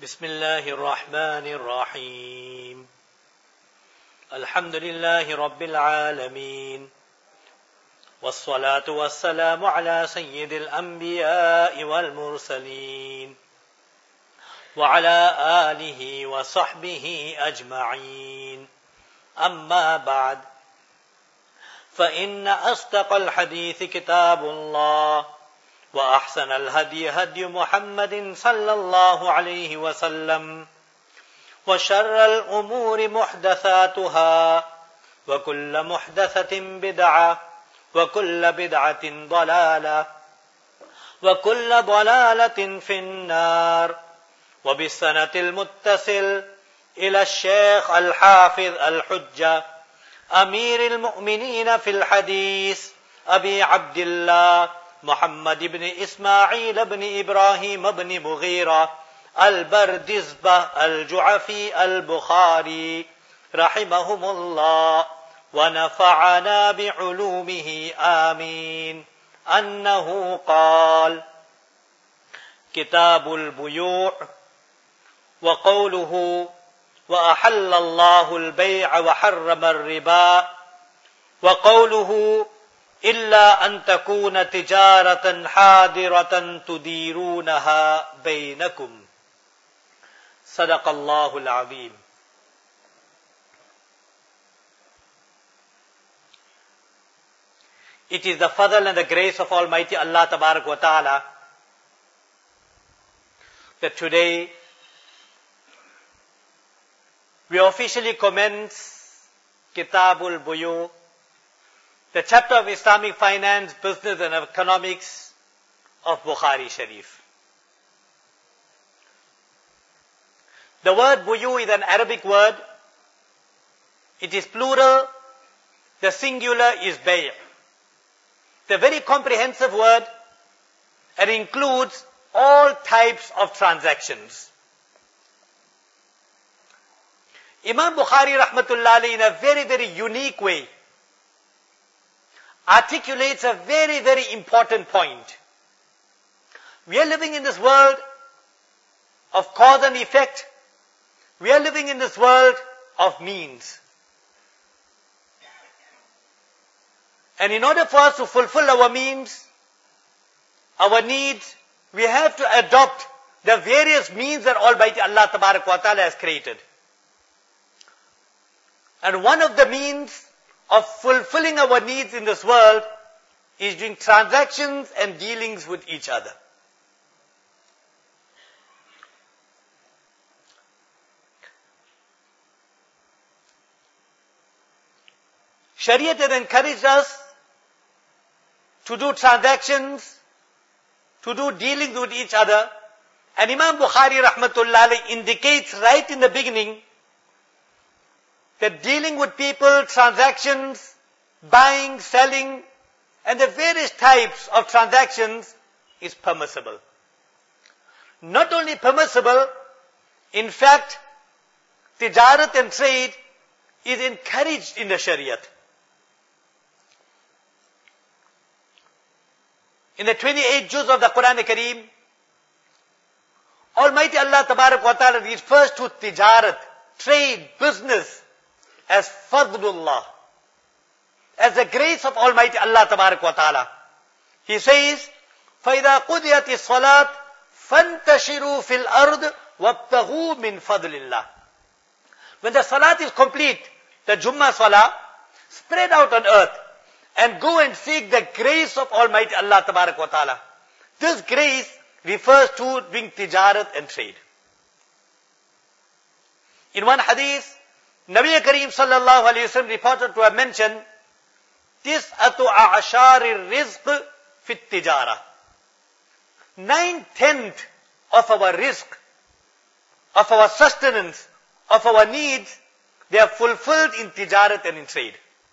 بسم الله الرحمن الرحيم الحمد لله رب العالمين والصلاة والسلام على سيد الأنبياء والمرسلين وعلى آله وصحبه أجمعين أما بعد فإن أصدق الحديث كتاب الله وأحسن الهدي هدي محمد صلى الله عليه وسلم وشر الأمور محدثاتها وكل محدثة بدعة وكل بدعة ضلالة وكل ضلالة في النار. وبالسنة المتصل إلى الشيخ الحافظ الحجة أمير المؤمنين في الحديث أبي عبد الله محمد بن إسماعيل بن إبراهيم بن مغيرة البردزبة الجعفي البخاري رحمهم الله ونفعنا بعلومه آمين أنه قال: كتاب البيوع وقوله: وأحل الله البيع وحرم الربا، وقوله: إلا أن تكون تجارة حاضرة تديرونها بينكم. صدق الله العظيم. It is the fadl and the grace of Almighty Allah Tabarak wa Ta'ala that today we officially commence Kitabul Buyu, the chapter of Islamic finance, business and economics of Bukhari Sharif. The word buyu is an Arabic word. It is plural. The singular is bay'. It's a very comprehensive word and includes all types of transactions. Imam Bukhari rahmatullah alayhi in a very, very unique way articulates a very, very important point. We are living in this world of cause and effect. We are living in this world of means. And in order for us to fulfill our means, our needs, we have to adopt the various means that Almighty Allah Tabarak wa Ta'ala has created. And one of the means of fulfilling our needs in this world is doing transactions and dealings with each other. Shariat has encouraged us to do transactions, to do dealings with each other. And Imam Bukhari rahmatullah alayhi indicates right in the beginning that dealing with people, transactions, buying, selling, and the various types of transactions is permissible. Not only permissible, in fact, tijarat and trade is encouraged in the Shariat. In the 28 juz of the Quran Kareem, Almighty Allah Tabarak wa Ta'ala refers to tijarat, trade, business, as fadlullah, as the grace of Almighty Allah Tabarak wa Ta'ala. He says, فَإِذَا قُضِيَتِ الصَّلَاةِ فَانْتَشِرُوا فِي الْأَرْضِ وَابْتَغُوا مِنْ فَضْلِ اللَّهِ. When the salat is complete, the Jummah salah, spread out on earth and go and seek the grace of Almighty Allah Tabarak wa Ta'ala. This grace refers to doing tijarat and trade. In one hadith, Nabi Kareem sallallahu alayhi wa sallam reported to have mentioned, Tis'atu a'ashari rizq fit tijara. 9/10 of our rizq, of our sustenance, of our needs, they are fulfilled in tijarat and in trade.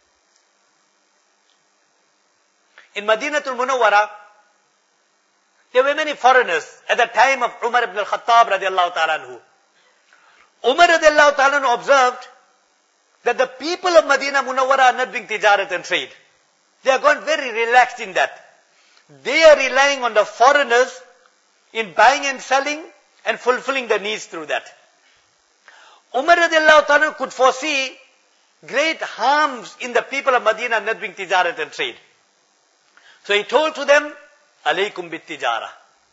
In Madinatul Munawwara, there were many foreigners at the time of Umar ibn al-Khattab radiallahu ta'ala anhu. Umar radiallahu ta'ala anhu observed that the people of Madinah Munawwara are not doing tijarat and trade. They are gone very relaxed in that. They are relying on the foreigners in buying and selling and fulfilling the needs through that. Umar radiallahu ta'ala could foresee great harms in the people of Medina not doing tijarat and trade. So he told to them, alaykum bit tijara.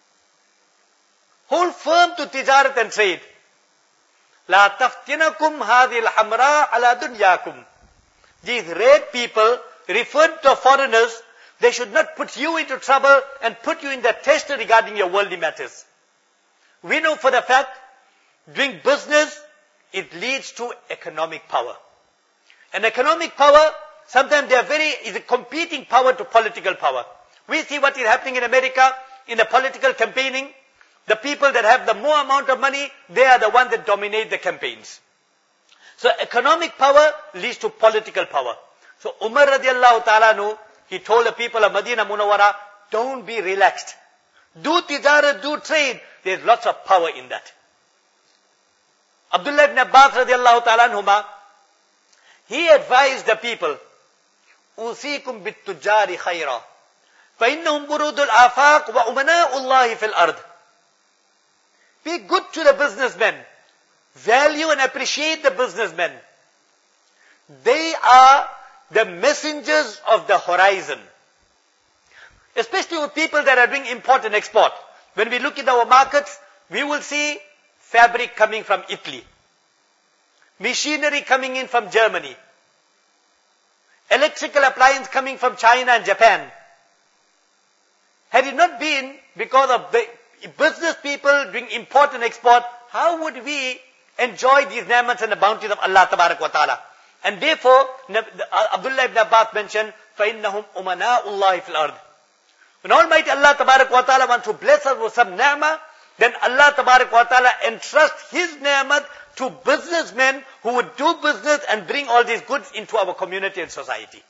Hold firm to tijarat and trade. La taftinakum hadhil hamra ala dunyakum. These red people, referred to foreigners, they should not put you into trouble and put you in the test regarding your worldly matters. We know for the fact, doing business, it leads to economic power. And economic power, sometimes is a competing power to political power. We see what is happening in America, in the political campaigning. The people that have the more amount of money, they are the ones that dominate the campaigns. So economic power leads to political power. So Umar radiallahu ta'ala anhu, he told the people of Medina Munawwara, don't be relaxed. Do tijarat, do trade. There's lots of power in that. Abdullah ibn Abbas radiallahu ta'ala anhuma, he advised the people, Usikum bit tujari khayra. فَإِنَّهُمْ بُرُودُ الْآفَاقِ وَأُمَنَاءُ اللَّهِ فِي الْأَرْضِ. Be good to the businessmen. Value and appreciate the businessmen. They are the messengers of the horizon. Especially with people that are doing import and export. When we look at our markets, we will see fabric coming from Italy. Machinery coming in from Germany. Electrical appliance coming from China and Japan. Had it not been because of the business people doing import and export, how would we enjoy these ni'mats and the bounties of Allah Tabarak wa Ta'ala? And therefore, Abdullah ibn Abbas mentioned, فَإِنَّهُمْ أُمَنَاءُ اللَّهِ فِي الْأَرْضِ. When Almighty Allah Tabarak wa Ta'ala wants to bless us with some ni'mah, then Allah Tabarak wa Ta'ala entrusts His ni'mat to businessmen who would do business and bring all these goods into our community and society.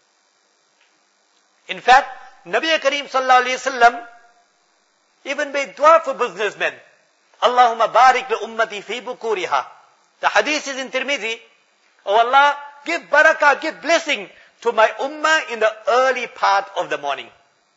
In fact, Nabi Kareem sallallahu alayhi wasallam even made dua for businessmen. Allahumma barik li ummati fi bukuriha. The hadith is in Tirmidhi. Oh Allah, give barakah, give blessing to my ummah in the early part of the morning.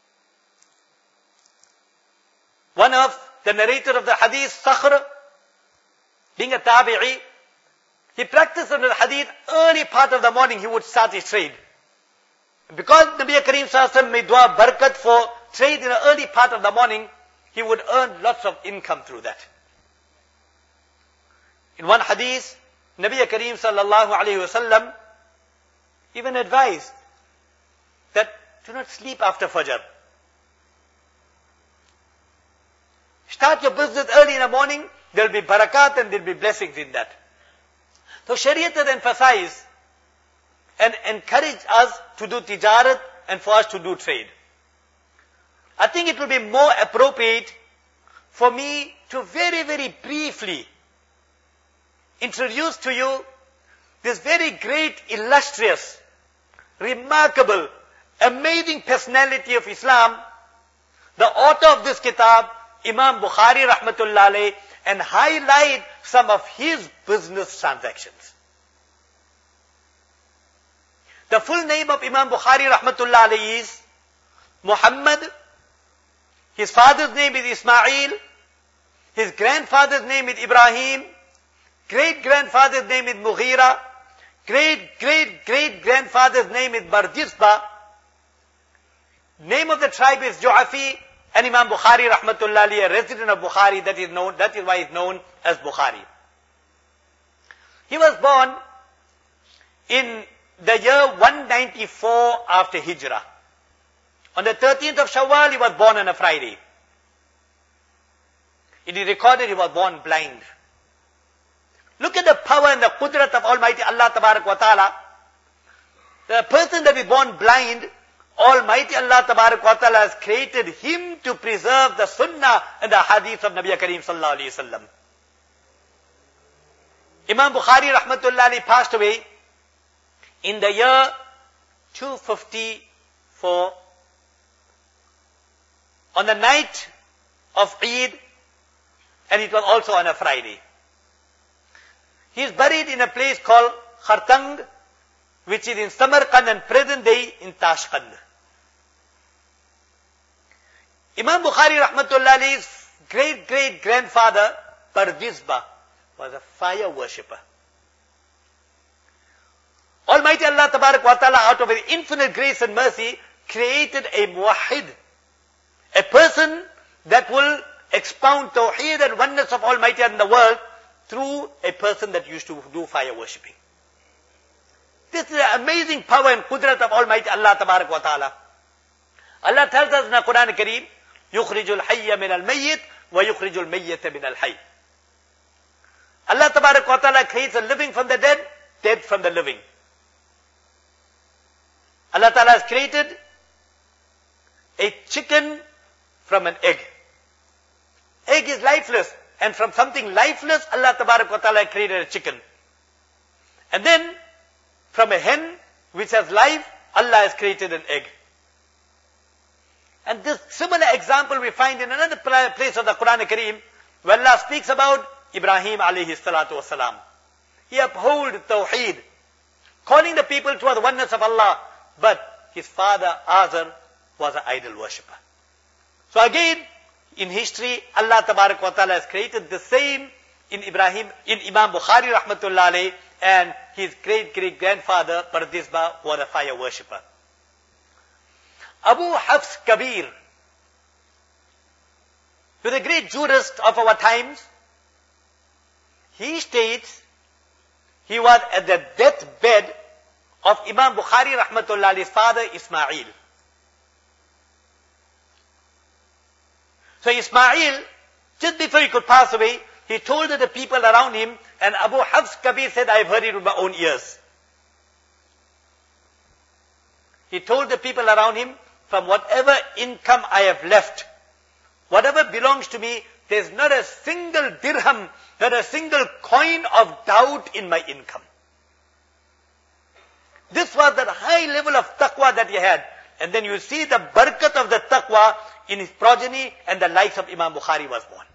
One of the narrator of the hadith, Sakhr, being a tabi'i, he practiced on the hadith early part of the morning, he would start his trade. Because Nabi Kareem sallallahu alayhi wa sallam made dua barakat for trade in the early part of the morning, he would earn lots of income through that. In one hadith, Nabi Kareem sallallahu alayhi wa sallam even advised that do not sleep after Fajr. Start your business early in the morning, there will be barakat and there will be blessings in that. So Shariat has emphasized and encouraged us to do tijarat and for us to do trade. I think it will be more appropriate for me to very, very briefly introduce to you this very great, illustrious, remarkable, amazing personality of Islam, the author of this kitab, Imam Bukhari rahmatullah alayh, and highlight some of his business transactions. The full name of Imam Bukhari rahmatullah alayhi is Muhammad. His father's name is Ismail. His grandfather's name is Ibrahim. Great-grandfather's name is Mughira. Great-great-great-grandfather's name is Bardisba. Name of the tribe is Ju'afi. And Imam Bukhari rahmatullah alayhi, a resident of Bukhari, that is why he's known as Bukhari. He was born in the year 194 after Hijrah. On the 13th of Shawwal, he was born on a Friday. It is recorded he was born blind. Look at the power and the qudrat of Almighty Allah Tabarak wa Ta'ala. The person that is born blind, Almighty Allah Tabarak wa Ta'ala has created him to preserve the sunnah and the hadith of Nabi Kareem sallallahu alayhi wasallam. Imam Bukhari rahmatullah alayhi passed away in the year 254 on the night of Eid, and it was also on a Friday. He is buried in a place called Khartang, which is in Samarkand and present day in Tashkand. Imam Bukhari rahmatullah alayhi's great-great-grandfather, Parvizbah, was a fire worshipper. Almighty Allah Tabarak wa Ta'ala, out of His infinite grace and mercy, created a muwahhid, a person that will expound tawheed and oneness of Almighty in the world through a person that used to do fire worshipping. This is the amazing power and qudrat of Almighty Allah Tabarak wa Ta'ala. Allah tells us in the Quran Kareem, يُخْرِجُ الْحَيَّ مِنَ الْمَيِّتِ وَيُخْرِجُ الْمَيِّتَ مِنَ الْحَيِّ. Allah Tabarak wa Ta'ala creates the living from the dead, dead from the living. Allah Ta'ala has created a chicken from an egg. Egg is lifeless, and from something lifeless, Allah Tabarak wa Ta'ala created a chicken. And then, from a hen which has life, Allah has created an egg. And this similar example we find in another place of the Quran Kareem, where Allah speaks about Ibrahim alayhi salatu wasalam. He upheld Tawheed, calling the people toward the oneness of Allah, but his father Azar was an idol worshipper. So again, in history, Allah Tabarak wa Ta'ala has created the same in Imam Bukhari rahmatullah alayhi, and his great-great-grandfather Parvizbah was a fire worshipper. Abu Hafs Kabir, who is a great jurist of our times, he states he was at the deathbed of Imam Bukhari rahmatullah alayhi's father Ismail. So Ismail, just before he could pass away, he told the people around him, and Abu Hafs Kabir said, I have heard it with my own ears. He told the people around him, from whatever income I have left, whatever belongs to me, there's not a single dirham, not a single coin of doubt in my income. This was that high level of taqwa that he had. And then you see the barakat of the taqwa in his progeny, and the likes of Imam Bukhari was born.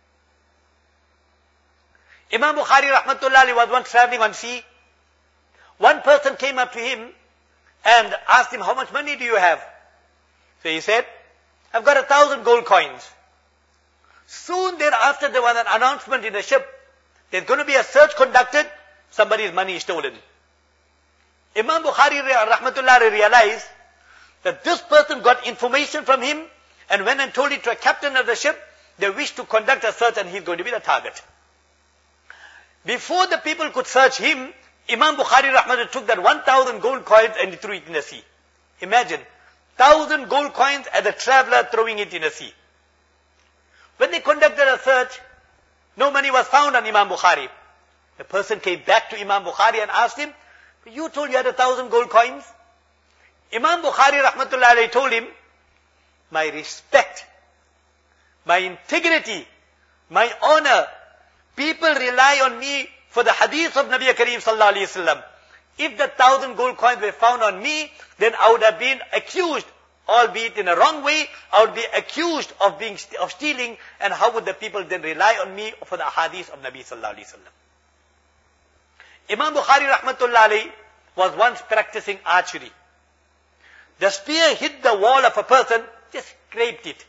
Imam Bukhari rahmatullah was once traveling on sea. One person came up to him and asked him, how much money do you have? So he said, I've got 1,000 gold coins. Soon thereafter there was an announcement in the ship, there's going to be a search conducted, somebody's money is stolen. Imam Bukhari rahmatullah realized that this person got information from him and went and told it to a captain of the ship. They wished to conduct a search and he's going to be the target. Before the people could search him, Imam Bukhari rahmatullah took that 1,000 gold coins and he threw it in the sea. Imagine, 1,000 gold coins as a traveler throwing it in the sea. When they conducted a search, no money was found on Imam Bukhari. The person came back to Imam Bukhari and asked him, you told you had 1,000 gold coins? Imam Bukhari rahmatullah alayhi told him, my respect, my integrity, my honor, people rely on me for the hadith of Nabi Kareem sallallahu alayhi wasallam. If the 1,000 gold coins were found on me, then I would have been accused, albeit in a wrong way, I would be accused of stealing, and how would the people then rely on me for the hadith of Nabi sallallahu alayhi wasallam? Imam Bukhari rahmatullah alayhi was once practicing archery. The spear hit the wall of a person, just scraped it.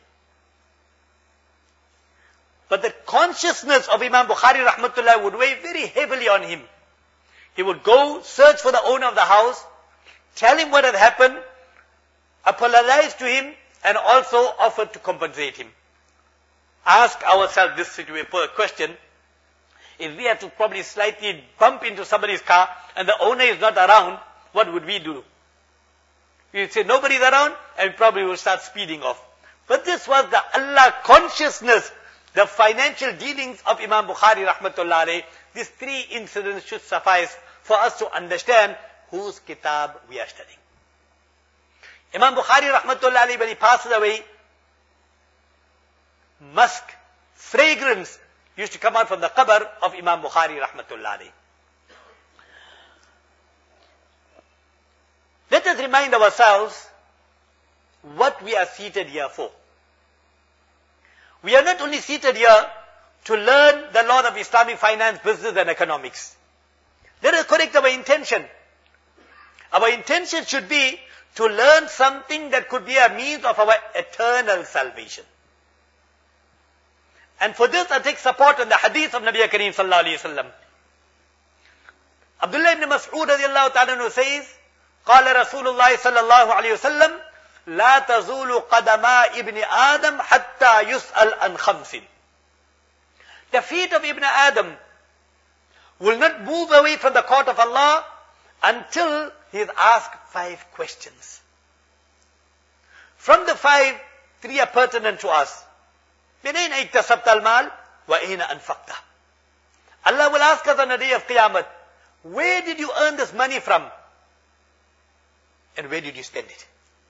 But the consciousness of Imam Bukhari rahmatullah would weigh very heavily on him. He would go, search for the owner of the house, tell him what had happened, apologize to him, and also offer to compensate him. Ask ourselves this question. If we had to probably slightly bump into somebody's car and the owner is not around, what would we do? We would say nobody's around, and we probably would start speeding off. But this was the Allah consciousness, the financial dealings of Imam Bukhari rahmatullah alayhi. These three incidents should suffice for us to understand whose kitab we are studying. Imam Bukhari rahmatullah alayhi, when he passes away, musk, fragrance used to come out from the qabr of Imam Bukhari rahmatullah alayhi. Let us remind ourselves what we are seated here for. We are not only seated here to learn the law of Islamic finance, business and economics. Let us correct our intention. Our intention should be to learn something that could be a means of our eternal salvation. And for this I take support on the hadith of Nabi Kareem sallallahu alayhi wa sallam. Abdullah ibn Mas'ud radiallahu ta'ala says, قال رسول الله صلى الله عليه وسلم لا تزول قدما ابن آدم حتى يسأل عن خمس. The feet of Ibn Adam will not move away from the court of Allah until he is asked 5 questions. From the 5, 3 are pertinent to us. مِنْ أَيْنَ اكْتَسَبْتَ الْمَالِ وَأَيْنَ أَنْفَقْتَهُ. Allah will ask us on the day of Qiyamah, where did you earn this money from? And where did you spend it?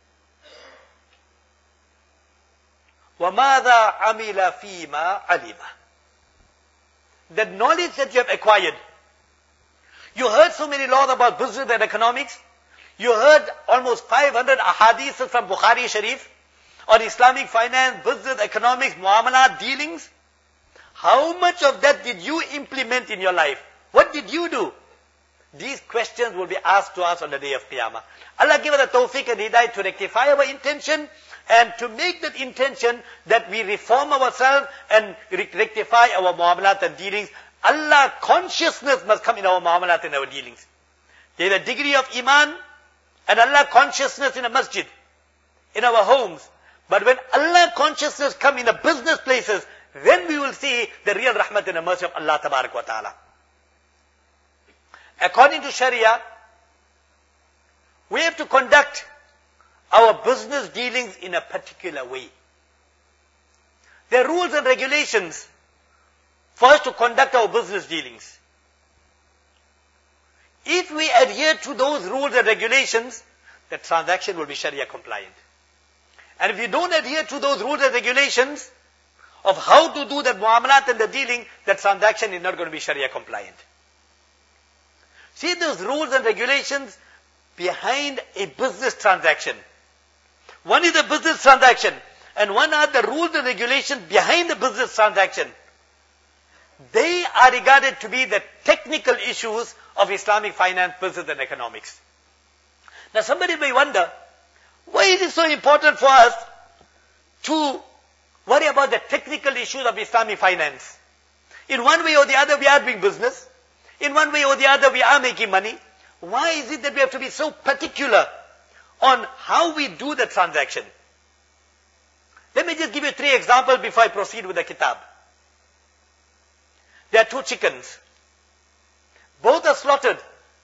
وَمَاذَا عَمِلَ فِي مَا عَلِمَ. That knowledge that you have acquired. You heard so many laws about business and economics. You heard almost 500 ahadiths from Bukhari Sharif on Islamic finance, business, economics, muamalat, dealings. How much of that did you implement in your life? What did you do? These questions will be asked to us on the day of Qiyamah. Allah give us the tawfiq and hidayah to rectify our intention and to make that intention that we reform ourselves and rectify our muamalat and dealings. Allah consciousness must come in our muamalat and our dealings. There is a degree of iman and Allah consciousness in a masjid, in our homes. But when Allah consciousness come in the business places, then we will see the real rahmat and the mercy of Allah tabarak wa ta'ala. According to Sharia, we have to conduct our business dealings in a particular way. There are rules and regulations for us to conduct our business dealings. If we adhere to those rules and regulations, the transaction will be Sharia compliant. And if you don't adhere to those rules and regulations of how to do that muamalat and the dealing, the transaction is not going to be Sharia compliant. See those rules and regulations behind a business transaction. One is a business transaction, and one are the rules and regulations behind the business transaction. They are regarded to be the technical issues of Islamic finance, business and economics. Now somebody may wonder, why is it so important for us to worry about the technical issues of Islamic finance? In one way or the other we are doing business. In one way or the other we are making money. Why is it that we have to be so particular on how we do the transaction? Let me just give you 3 examples before I proceed with the kitab. There are 2 chickens. Both are slaughtered.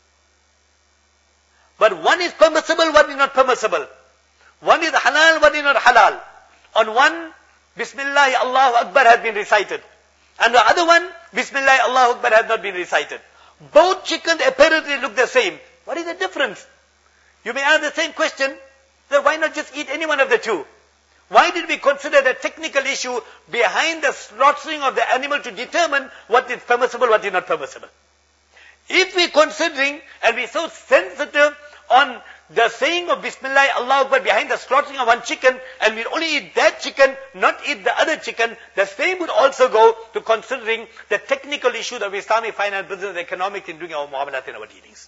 But one is permissible, one is not permissible. One is halal, one is not halal. On one, Bismillah, Allahu Akbar has been recited. And the other one, Bismillah, Allahu Akbar has not been recited. Both chickens apparently look the same. What is the difference? You may ask the same question, then why not just eat any one of the 2? Why did we consider the technical issue behind the slaughtering of the animal to determine what is permissible, what is not permissible? If we considering and we so sensitive on the saying of Bismillah, Allah Akbar behind the slaughtering of one chicken, and we only eat that chicken, not eat the other chicken, the same would also go to considering the technical issues of Islamic finance, business, and economics in doing our muamalat and our dealings.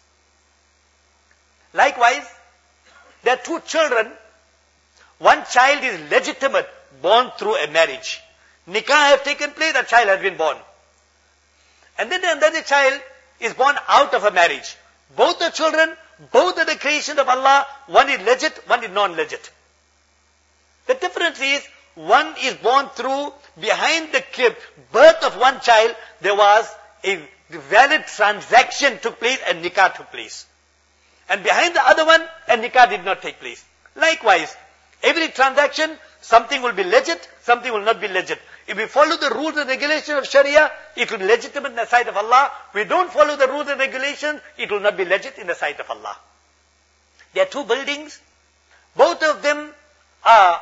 Likewise, there are 2 children. One child is legitimate, born through a marriage. Nikah has taken place, a child has been born. And then another child is born out of a marriage. Both the children, both are the creation of Allah. One is legit, one is non-legit. The difference is, one is born through, behind the birth of one child, there was a valid transaction took place and nikah took place. And behind the other one, a nikah did not take place. Likewise, every transaction, something will be legit, something will not be legit. If we follow the rules and regulations of Sharia, it will be legitimate in the sight of Allah. If we don't follow the rules and regulations, it will not be legit in the sight of Allah. There are 2 buildings. Both of them are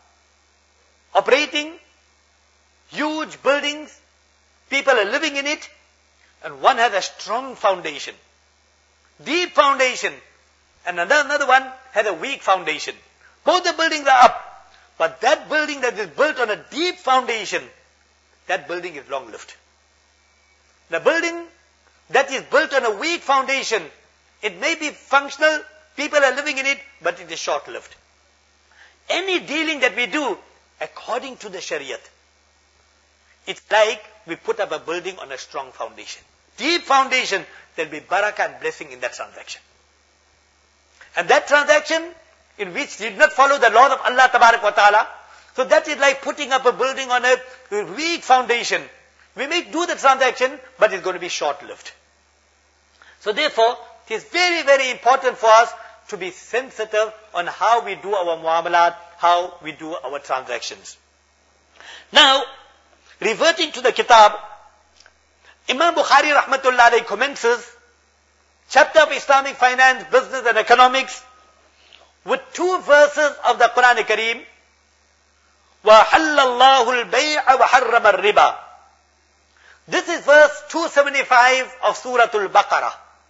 operating, huge buildings. People are living in it. And one has a strong foundation, deep foundation. And another one has a weak foundation. Both the buildings are up. But that building that is built on a deep foundation, that building is long-lived. The building that is built on a weak foundation, it may be functional, people are living in it, but it is short-lived. Any dealing that we do, according to the Shariat, It's like we put up a building on a strong foundation. Deep foundation, there'll be barakah and blessing in that transaction. And that transaction, in which did not follow the laws of Allah Tabarak wa Ta'ala, so that is like putting up a building on a weak foundation. We may do the transaction, but it's going to be short-lived. So therefore, it is very, very important for us to be sensitive on how we do our muamalat, how we do our transactions. Now, reverting to the kitab, Imam Bukhari rahmatullah alayhi commences chapter of Islamic finance, business and economics with two verses of the Quran Kareem. وَحَلَّ اللَّهُ الْبَيْعَ وَحَرَّمَ الرِّبَى. This is verse 275 of Surah Al-Baqarah.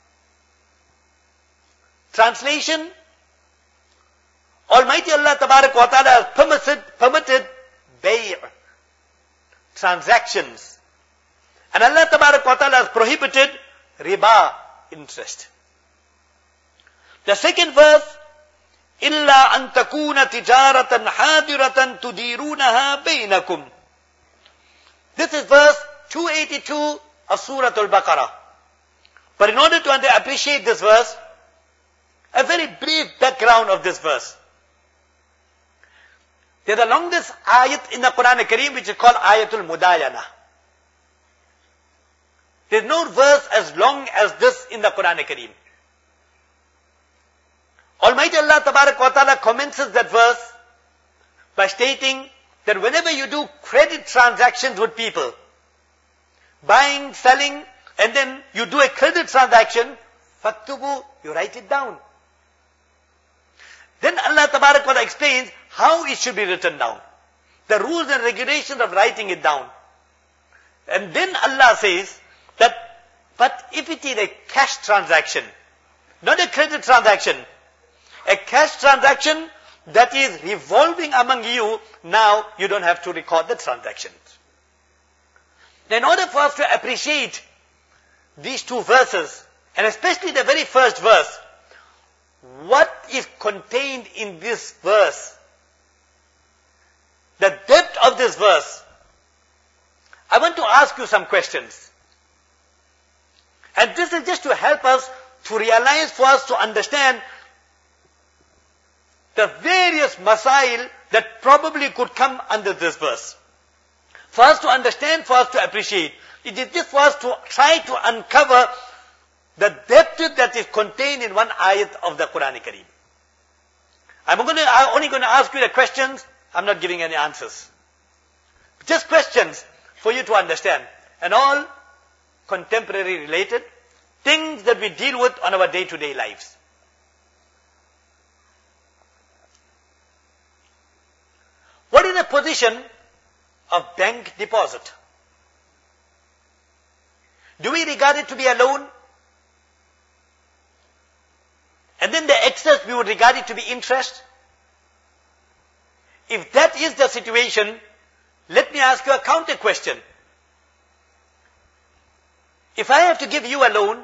Translation: Almighty Allah Tabarak wa Ta'ala has permitted bay', transactions. And Allah Tabarak wa Ta'ala has prohibited riba, interest. The second verse, إِلَّا أَن تَكُونَ تِجَارَةً حَاضِرَةً تُدِيرُونَهَا بَيْنَكُمْ. This is verse 282 of Surah Al-Baqarah. But in order to appreciate this verse, a very brief background of this verse. There's the longest ayat in the Quran Kareem which is called Ayatul Mudayana. There's no verse as long as this in the Quran Kareem. Almighty Allah Tabarak wa Ta'ala commences that verse by stating that whenever you do credit transactions with people, buying, selling, and then you do a credit transaction, faktubu, you write it down. Then Allah Tabarak wa Ta'ala explains how it should be written down. The rules and regulations of writing it down. And then Allah says that, but if it is a cash transaction, not a credit transaction, a cash transaction that is revolving among you, now you don't have to record the transactions. In order for us to appreciate these two verses, and especially the very first verse, what is contained in this verse, the depth of this verse, I want to ask you some questions. And this is just to help us to realize, for us to understand the various masail that probably could come under this verse. For us to understand, for us to appreciate. It is just for us to try to uncover the depth that is contained in one ayat of the Quran Kareem. I'm only going to ask you the questions. I'm not giving any answers. Just questions for you to understand. And all contemporary related things that we deal with on our day-to-day lives. What is the position of bank deposit? Do we regard it to be a loan? And then the excess we would regard it to be interest? If that is the situation, let me ask you a counter question. If I have to give you a loan,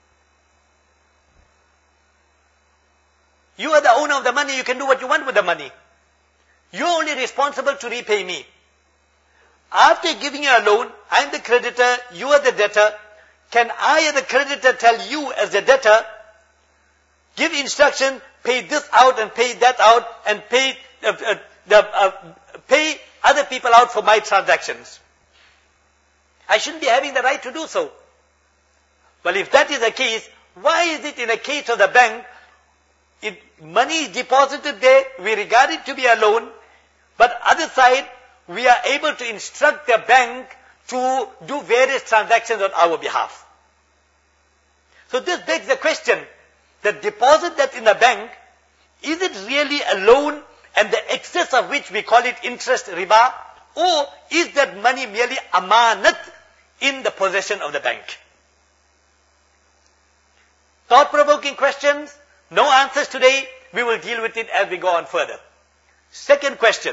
you are the owner of the money, you can do what you want with the money. You're only responsible to repay me. After giving you a loan, I'm the creditor, you are the debtor. Can I as the creditor tell you as the debtor, give instruction, pay this out and pay that out and pay other people out for my transactions? I shouldn't be having the right to do so. Well, if that is the case, why is it in the case of the bank, money is deposited there, we regard it to be a loan, but other side, we are able to instruct the bank to do various transactions on our behalf. So this begs the question, the deposit that's in the bank, is it really a loan and the excess of which we call it interest riba, or is that money merely amanat in the possession of the bank? Thought-provoking questions, no answers today, we will deal with it as we go on further. Second question,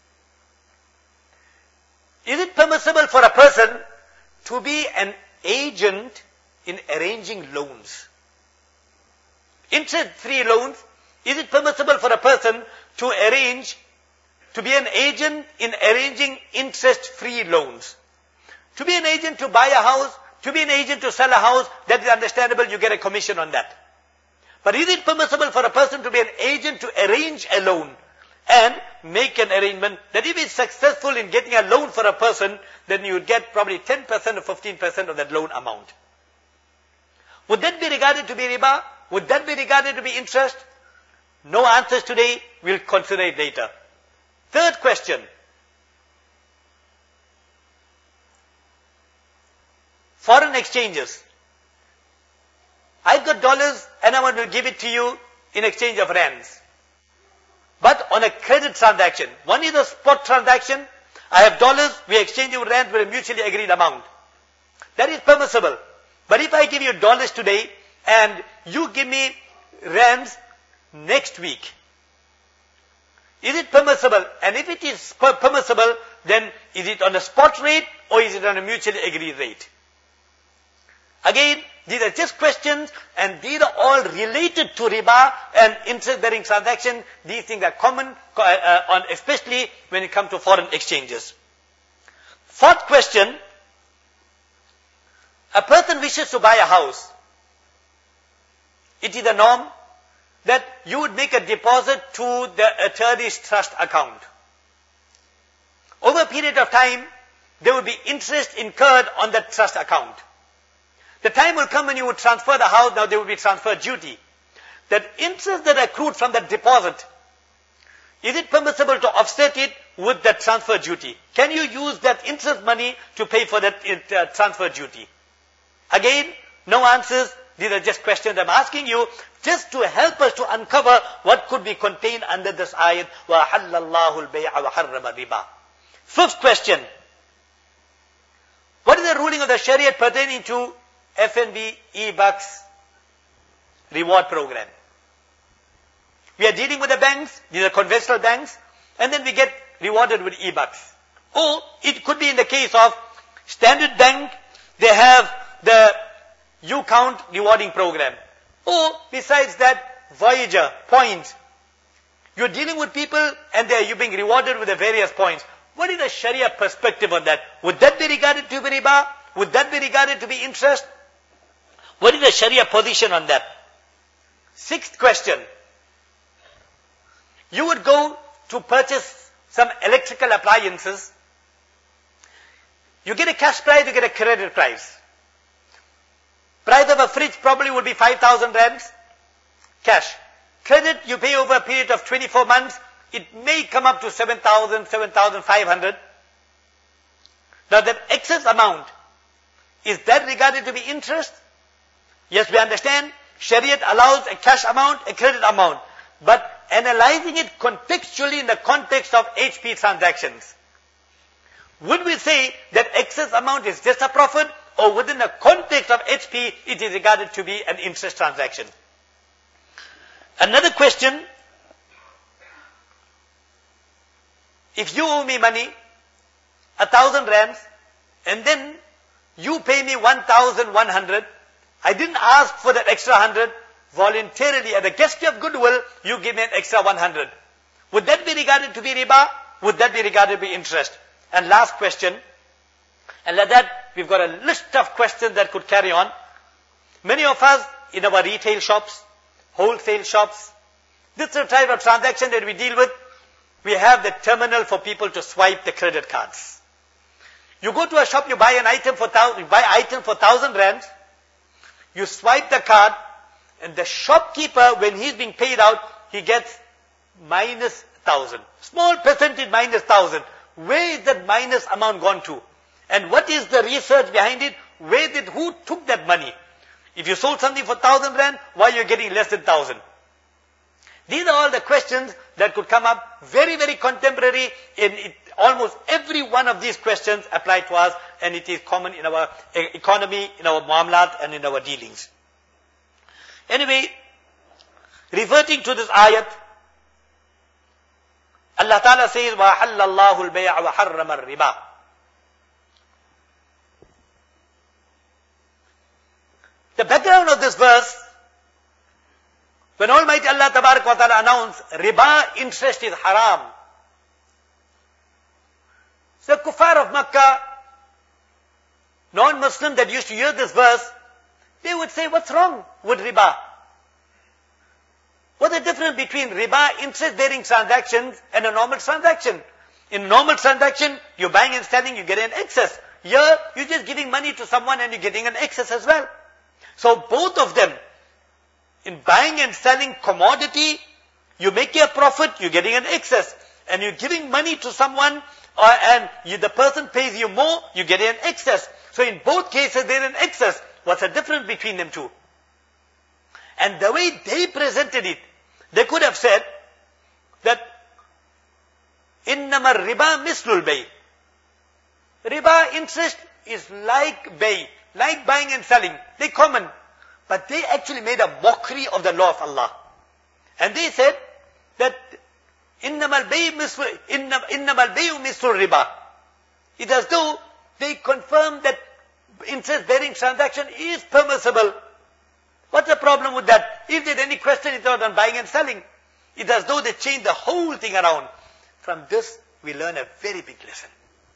is it permissible for a person to be an agent in arranging loans? Interest-free loans, is it permissible for a person to be an agent in arranging interest-free loans? To be an agent to buy a house, to be an agent to sell a house, that is understandable, you get a commission on that. But is it permissible for a person to be an agent to arrange a loan and make an arrangement that if he's successful in getting a loan for a person, then you would get probably 10% or 15% of that loan amount? Would that be regarded to be riba? Would that be regarded to be interest? No answers today. We'll consider it later. Third question. Foreign exchanges. I've got dollars and I want to give it to you in exchange of rands. But on a credit transaction. One is a spot transaction. I have dollars, we exchange with rands with a mutually agreed amount. That is permissible. But if I give you dollars today and you give me rands next week, is it permissible? And if it is permissible, then is it on a spot rate or is it on a mutually agreed rate? Again, these are just questions and these are all related to riba and interest-bearing transaction. These things are common, especially when it comes to foreign exchanges. Fourth question, a person wishes to buy a house. It is a norm that you would make a deposit to the attorney's trust account. Over a period of time, there will be interest incurred on that trust account. The time will come when you would transfer the house, now there will be transfer duty. That interest that accrued from that deposit, is it permissible to offset it with that transfer duty? Can you use that interest money to pay for that transfer duty? Again, no answers. These are just questions I'm asking you, just to help us to uncover what could be contained under this ayat. وَأَحَلَّ اللَّهُ الْبَيْعَ وَحَرَّمَ الرِّبَا. Fifth question. What is the ruling of the Sharia pertaining to FNB e-bucks reward program? We are dealing with the banks, these are conventional banks, and then we get rewarded with e-bucks. Or it could be in the case of Standard Bank, they have the U-Count rewarding program. Or besides that, Voyager, points. You're dealing with people and you're being rewarded with the various points. What is the Sharia perspective on that? Would that be regarded to be riba? Would that be regarded to be interest? What is the Sharia position on that? Sixth question. You would go to purchase some electrical appliances. You get a cash price, you get a credit price. Price of a fridge probably would be 5,000 rands. Cash. Credit, you pay over a period of 24 months. It may come up to 7,000, 7,500. Now that excess amount, is that regarded to be interest? Yes, we understand. Shariat allows a cash amount, a credit amount. But analyzing it contextually in the context of HP transactions, would we say that excess amount is just a profit, or within the context of HP, it is regarded to be an interest transaction? Another question, if you owe me money, 1,000 rands, and then you pay me 1,100, I didn't ask for that extra 100, voluntarily, as a gesture of goodwill, you give me an extra 100. Would that be regarded to be riba? Would that be regarded to be interest? And last question, and like that, we've got a list of questions that could carry on. Many of us, in our retail shops, wholesale shops, this is the type of transaction that we deal with. We have the terminal for people to swipe the credit cards. You go to a shop, you buy an item for 1,000 rands, you swipe the card, and the shopkeeper, when he's being paid out, he gets minus 1,000. Small percentage minus 1,000. Where is that minus amount gone to? And what is the research behind it? Who took that money? If you sold something for 1,000 rand, why are you getting less than 1,000? These are all the questions that could come up, very, very contemporary. Almost every one of these questions apply to us, and it is common in our economy, in our muamalat, and in our dealings. Anyway, reverting to this ayat, Allah Ta'ala says, وَأَحَلَّ اللَّهُ الْبَيْعَ وَحَرَّمَ الرِّبَا. The background of this verse, when Almighty Allah Tabarak wa Ta'ala announced, riba, interest is haram. The kuffar of Makkah, non-Muslims that used to hear this verse, they would say, what's wrong with riba? What's the difference between riba, interest-bearing transactions, and a normal transaction? In a normal transaction, you're buying and selling, you get an excess. Here, you're just giving money to someone and you're getting an excess as well. So both of them, in buying and selling commodity, you make a profit, you're getting an excess. And you're giving money to someone, the person pays you more, you get an excess. So in both cases, there's an excess. What's the difference between them two? And the way they presented it, they could have said that إِنَّمَا الرِّبَا مِثْلُ الْبَيْءِ. Riba, interest, is like bay, like buying and selling. They're common. But they actually made a mockery of the law of Allah. And they said that إِنَّمَا الْبَيْءُ مِثْلُ الرِّبَا. It as though they confirm that interest-bearing transaction is permissible. What's the problem with that? If there's any question, it's not on buying and selling. It's as though they changed the whole thing around. From this, we learn a very big lesson.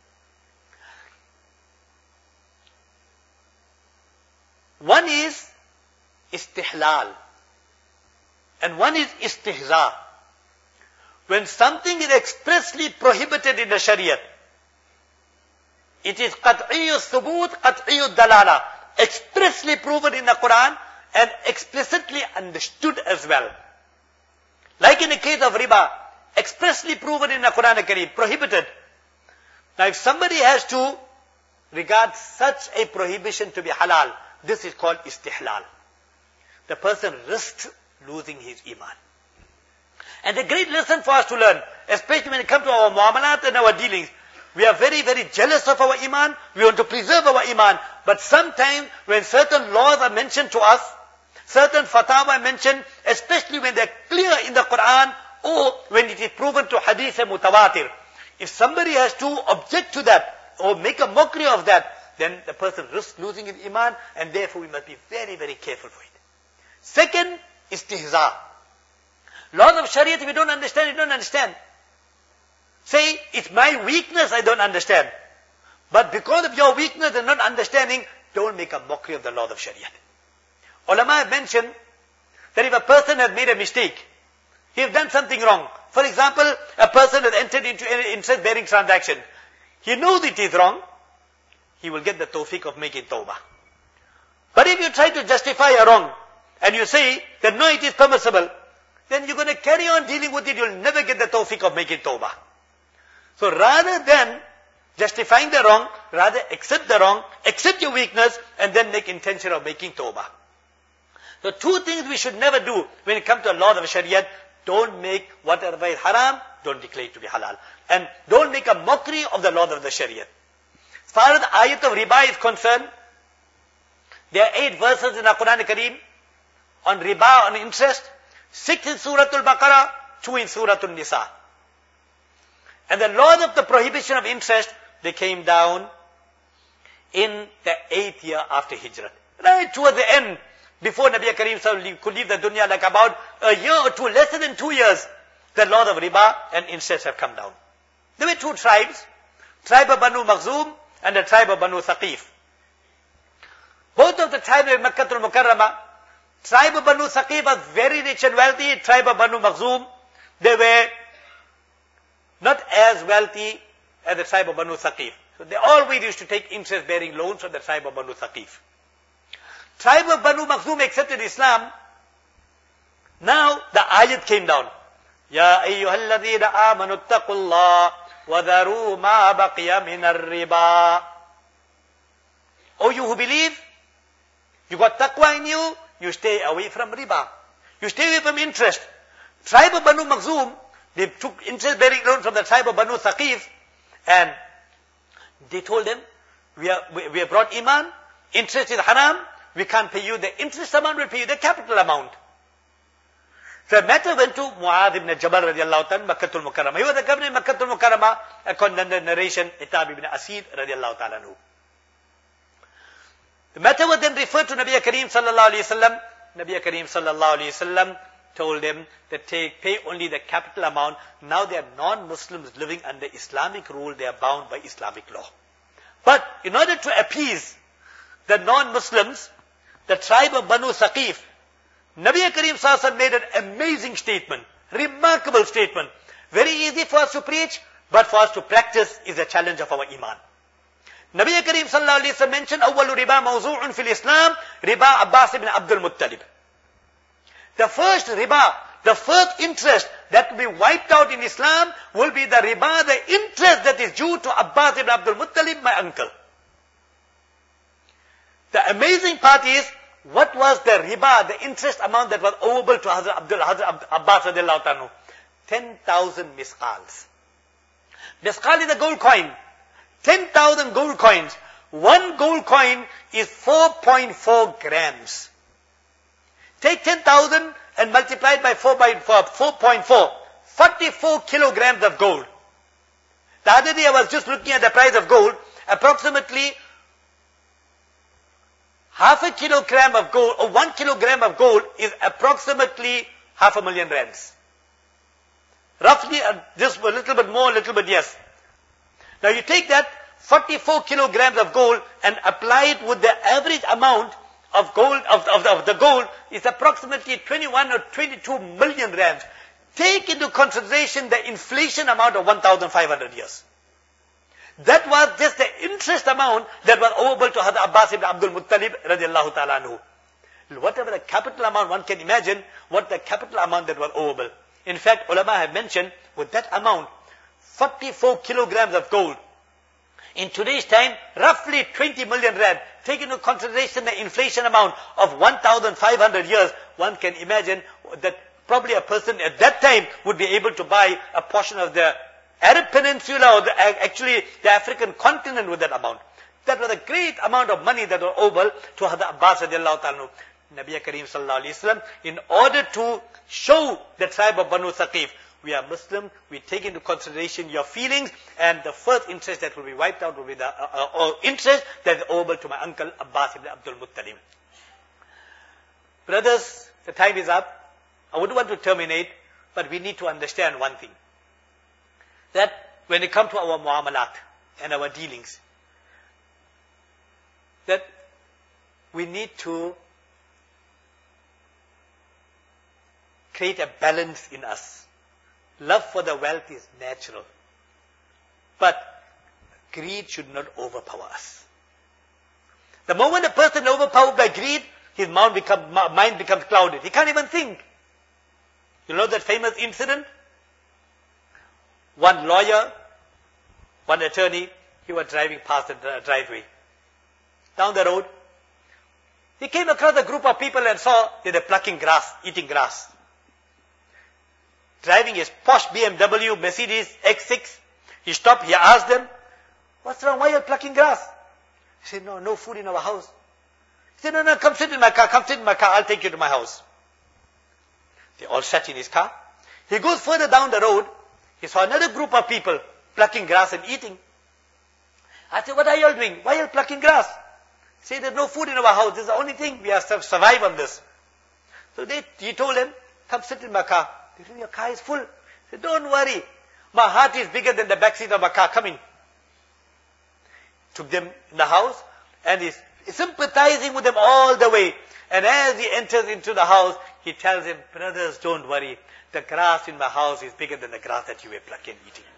One is istihlal, and one is istihza. When something is expressly prohibited in the Shariat, it is qat'iyyu thubut, qat'iyyu dalala, expressly proven in the Quran and explicitly understood as well. Like in the case of riba, expressly proven in the Quran Kareem, prohibited. Now if somebody has to regard such a prohibition to be halal, this is called istihlal. The person risks losing his iman. And a great lesson for us to learn, especially when it comes to our muamalat and our dealings. We are very, very jealous of our iman. We want to preserve our iman. But sometimes when certain laws are mentioned to us, certain fatwa are mentioned, especially when they're clear in the Quran or when it is proven to hadith and mutawatir. If somebody has to object to that or make a mockery of that, then the person risks losing his iman, and therefore we must be very, very careful for it. Second, istihza. Laws of Shariat, if you don't understand, you don't understand. Say, it's my weakness, I don't understand. But because of your weakness and not understanding, don't make a mockery of the laws of Shariat. Ulama have mentioned that if a person has made a mistake, he has done something wrong. For example, a person has entered into an interest-bearing transaction. He knows it is wrong. He will get the tawfiq of making tawbah. But if you try to justify a wrong, and you say that no, it is permissible, then you're going to carry on dealing with it. You'll never get the tawfiq of making tawbah. So rather than justifying the wrong, rather accept the wrong, accept your weakness, and then make intention of making tawbah. So two things we should never do when it comes to a law of Shariat. Don't make whatever is haram, don't declare it to be halal. And don't make a mockery of the law of the Shariat. As far as the ayat of riba is concerned, there are 8 verses in the Quran Kareem on riba, on interest. 6 in Surah Al-Baqarah, 2 in Surah Al-Nisa. And the laws of the prohibition of interest, they came down in the 8th year after Hijrah. Right towards the end, before Nabi Kareem could leave the dunya, like about a year or two, less than 2 years, the laws of riba and interest have come down. There were 2 tribes, tribe of Banu Makhzum and the tribe of Banu Thaqif. Both of the tribes of Makkah al-Mukarramah, tribe of Banu Thaqif was very rich and wealthy, tribe of Banu Makhzum, they were not as wealthy as the tribe of Banu Thaqif. So they always used to take interest-bearing loans from the tribe of Banu Thaqif. Tribe of Banu Makhzum accepted Islam. Now the ayat came down. Ya ayyuhalladheena amanu attaqullah wa dharu ma baqiya minar riba. Oh, you who believe, you got taqwa in you, you stay away from riba. You stay away from interest. Tribe of Banu Makhzum, they took interest-bearing loan from the tribe of Banu Thaqif, and they told them, we have brought iman, interest is haram, we can't pay you the interest amount, we'll pay you the capital amount. The matter went to Mu'adh ibn Jabal radiallahu ta'ala, Makkah al-Mukarramah. He was the governor in Makkah al-Mukarramah, according to the narration, Itab ibn Asid radiallahu ta'ala anhu. The matter was then referred to Nabi Kareem sallallahu alayhi wasallam. Nabi Kareem sallallahu alayhi wasallam told them that pay only the capital amount. Now they are non-Muslims living under Islamic rule, they are bound by Islamic law. But in order to appease the non-Muslims, the tribe of Banu Saqif, Nabi Kareem Sallallahu Alaihi Wasallam made an amazing statement, remarkable statement. Very easy for us to preach, but for us to practice is a challenge of our iman. Nabi Kareem Sallallahu Alaihi Wasallam mentioned, أول ربا موضوع في الإسلام ربا عباس ibn Abdul Muttalib. The first riba, the first interest that will be wiped out in Islam will be the riba, the interest that is due to Abbas ibn Abdul Muttalib, my uncle. The amazing part is, what was the riba, the interest amount that was owable to Hazrat Abbas radiallahu anhu? 10,000 misqals. Misqal is a gold coin. 10,000 gold coins. One gold coin is 4.4 grams. Take 10,000 and multiply it by 4.4. 44 kilograms of gold. The other day I was just looking at the price of gold. Approximately half a kilogram of gold, or 1 kilogram of gold is approximately 500,000 rands. Roughly, just a little bit more, a little bit yes. Now you take that 44 kilograms of gold and apply it with the average amount of gold, of the gold, is approximately 21 or 22 million rands. Take into consideration the inflation amount of 1,500 years. That was just the interest amount that was owable to Hazrat Abbas ibn Abdul Muttalib radiallahu ta'ala anhu. Whatever the capital amount one can imagine, what the capital amount that was owable. In fact, ulama have mentioned, with that amount, 44 kilograms of gold, in today's time, roughly 20 million rand, take into consideration the inflation amount of 1,500 years, one can imagine that probably a person at that time would be able to buy a portion of the Arab Peninsula, or actually the African continent with that amount. That was a great amount of money that was owable to Hazrat Abbas radiallahu ta'ala. Nabi Kareem sallallahu alayhi wasallam, in order to show the tribe of Banu Saqif, we are Muslim, we take into consideration your feelings, and the first interest that will be wiped out will be the interest that is owable to my uncle Abbas ibn Abdul Muttalib. Brothers, the time is up. I wouldn't want to terminate, but we need to understand one thing. That when it comes to our muamalat and our dealings, that we need to create a balance in us. Love for the wealth is natural, but greed should not overpower us. The moment a person is overpowered by greed, his mind becomes clouded. He can't even think. You know that famous incident? One lawyer, one attorney, he was driving past the driveway. Down the road, he came across a group of people and saw they were plucking grass, eating grass. Driving his posh BMW Mercedes X6, he stopped, he asked them, "What's wrong? Why are you plucking grass?" He said, "No food in our house." He said, No, come sit in my car, I'll take you to my house. They all sat in his car. He goes further down the road, he saw another group of people plucking grass and eating. I said, "What are you all doing? Why are you plucking grass?" He said, "There's no food in our house, this is the only thing, we have to survive on this." So he told him, "Come sit in my car." He said, "Your car is full." He said, "Don't worry, my heart is bigger than the backseat of my car, come in." Took them in the house, and he's sympathizing with them all the way. And as he enters into the house, he tells him, "Brothers, don't worry, the grass in my house is bigger than the grass that you were plucking and eating."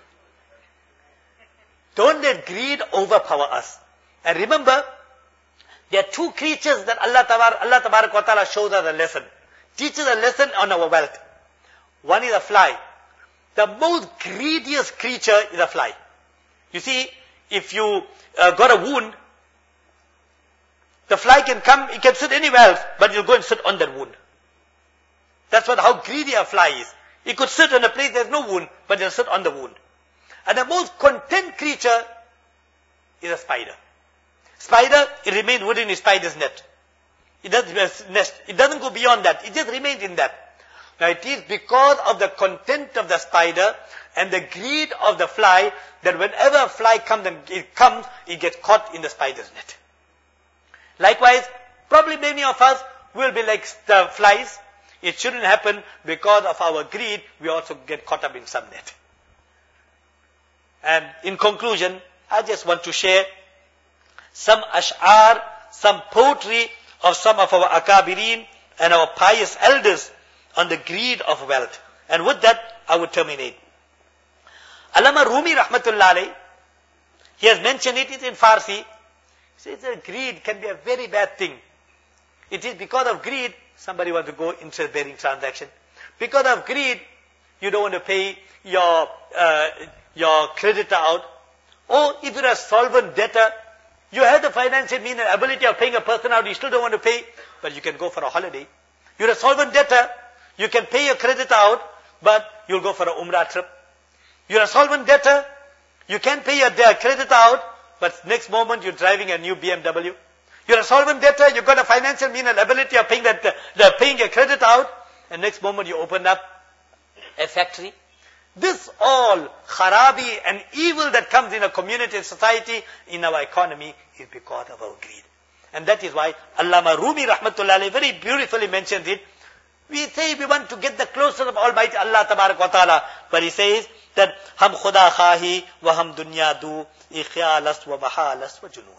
Don't let greed overpower us. And remember, there are two creatures that Allah Tabarak wa Ta'ala shows us a lesson. Teaches a lesson on our wealth. One is a fly. The most greediest creature is a fly. You see, if you got a wound, the fly can come, it can sit anywhere else, but it'll go and sit on that wound. That's how greedy a fly is. It could sit in a place there's no wound, but it'll sit on the wound. And the most content creature is a spider. Spider, it remains within its spider's net. It doesn't go beyond that. It just remains in that. Now it is because of the content of the spider and the greed of the fly that whenever a fly comes, it gets caught in the spider's net. Likewise, probably many of us will be like the flies. It shouldn't happen because of our greed. We also get caught up in some net. And in conclusion, I just want to share some ash'ar, some poetry of some of our akabirin and our pious elders on the greed of wealth. And with that, I would terminate. Allama Rumi rahmatullah alayh, he has mentioned it in Farsi. He says that greed can be a very bad thing. It is because of greed, somebody wants to go interest-bearing transaction. Because of greed, you don't want to pay your creditor out. Or if you're a solvent debtor, you have the financial means and ability of paying a person out, you still don't want to pay, but you can go for a holiday. You're a solvent debtor, you can pay your creditor out, but you'll go for a Umrah trip. You're a solvent debtor, you can pay your creditor out, but next moment you're driving a new BMW. You're a solvent debtor, you've got a financial means and ability of paying your creditor out, and next moment you open up a factory. This all kharabi and evil that comes in a community and society, in our economy, is because of our greed. And that is why Allama Rumi rahmatullah alayhi very beautifully mentions it. We say we want to get the closeness of Almighty Allah tabarak wa ta'ala, but he says that Ham khuda khahi wa ham dunya du ikhialas wa mahalas wa junoon.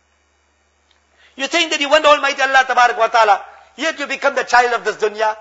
You're saying that you want Almighty Allah tabarak wa ta'ala, yet you become the child of this dunya.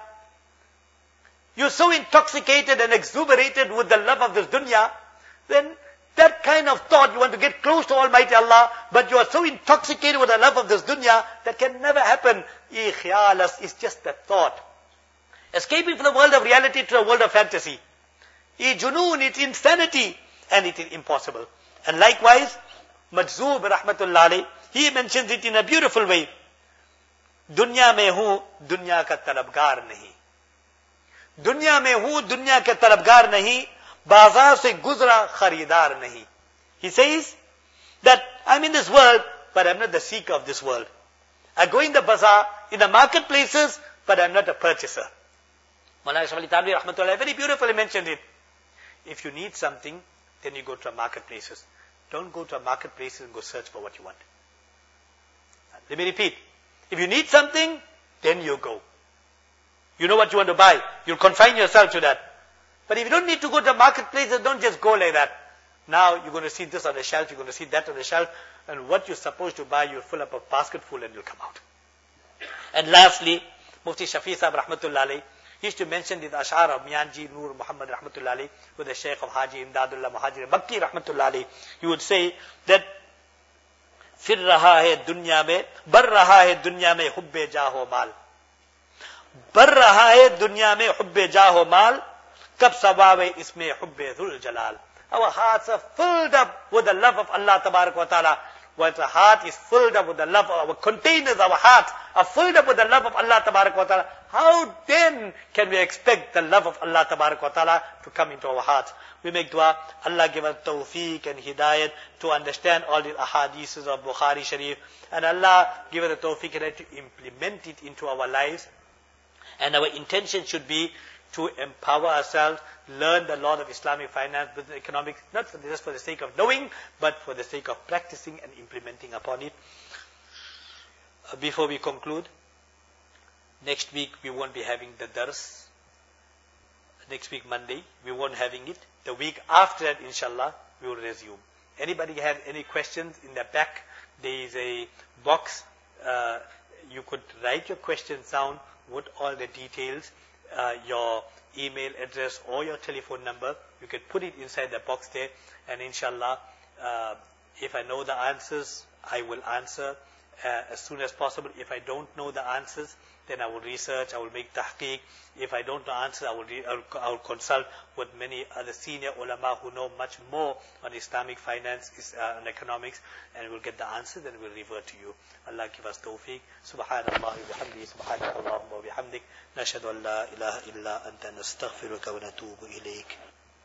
You're so intoxicated and exuberated with the love of this dunya, then that kind of thought, you want to get close to Almighty Allah, but you are so intoxicated with the love of this dunya, that can never happen. Ikhialas is just a thought. Escaping from the world of reality to a world of fantasy. Junoon, it's insanity, and it is impossible. And likewise, Majzub rahmatullah alayh, he mentions it in a beautiful way. Dunya mein hu, dunya ka talabgar nahi. Dunya mein hu, dunya ka talabgar nahi. Bazaar se guzra kharidar nahi. He says that I'm in this world, but I'm not the seeker of this world. I go in the bazaar, in the marketplaces, but I'm not a purchaser. Maulana Ashraf Ali Thanvi rahmatullah very beautifully mentioned it. If you need something, then you go to a marketplaces. Don't go to a marketplace and go search for what you want. Let me repeat. If you need something, then you go. You know what you want to buy. You'll confine yourself to that. But if you don't need to go to the marketplace, don't just go like that. Now you're going to see this on the shelf, you're going to see that on the shelf, and what you're supposed to buy, you'll fill up a basket full and you'll come out. And lastly, Mufti Shafi Sahib rahmatullah alayh, he used to mention the ash'ar of Mianji Nur Muhammad rahmatullah alayh with the Shaykh of Haji Imdadullah Muhajir Makki rahmatullah alayh. He would say that फिर रहा है दुनिया में बढ़ रहा है दुनिया में हुब्बे जाहो माल बढ़ रहा है दुनिया में हुब्बे जाहो माल कब सवावे इसमें हुब्बे जुल जलाल. Our hearts are filled up with the love of Allah tabarak wa ta'ala. When the heart is filled up with the love of our containers, our hearts are filled up with the love of Allah tabarak wa ta'ala. How then can we expect the love of Allah tabarak wa ta'ala to come into our hearts? We make dua, Allah give us tawfiq and hidayat to understand all the ahadiths of Bukhari Sharif, and Allah give us the tawfiq and to implement it into our lives. And our intention should be to empower ourselves, learn the law of Islamic finance, business, economics, not just for the sake of knowing, but for the sake of practicing and implementing upon it. Before we conclude, next week we won't be having the dars. Next week Monday, we won't having it. The week after that, inshallah, we will resume. Anybody have any questions? In the back, there is a box. You could write your questions down with all the details, your email address or your telephone number. You can put it inside the box there, and inshallah, if I know the answers, I will answer as soon as possible. If I don't know the answers, then I will research, I will make tahqiq. If I don't know answer, I will consult with many other senior ulama who know much more on Islamic finance and economics, and we'll get the answers and we'll revert to you. Allah give us tawfiq. Subhanallah wa bihamdihi, subhanakallahumma wa bihamdik, nashhadu an la ilaha illa anta nastaghfiruka wa natubu ilayk.